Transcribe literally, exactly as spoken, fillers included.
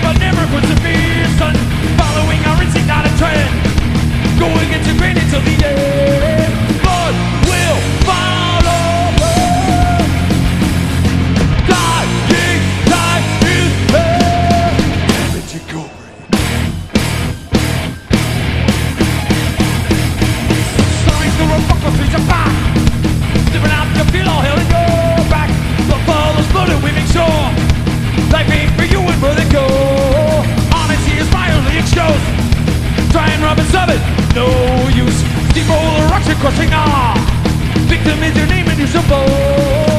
but never persevere, son. Following our instinct, not a trend. Go against your grain until the end. Blood will follow. Dying life is hell. Let you go. Sorry for a fucker, please a back. Living out, you feel all hell in your back. The follows blood and we make sure life ain't for you and where they go. Honesty is mildly exposed. Try and rub and sub it, no use. Steamroller rocks are crushing, ah. Victim is your name and you're supposed.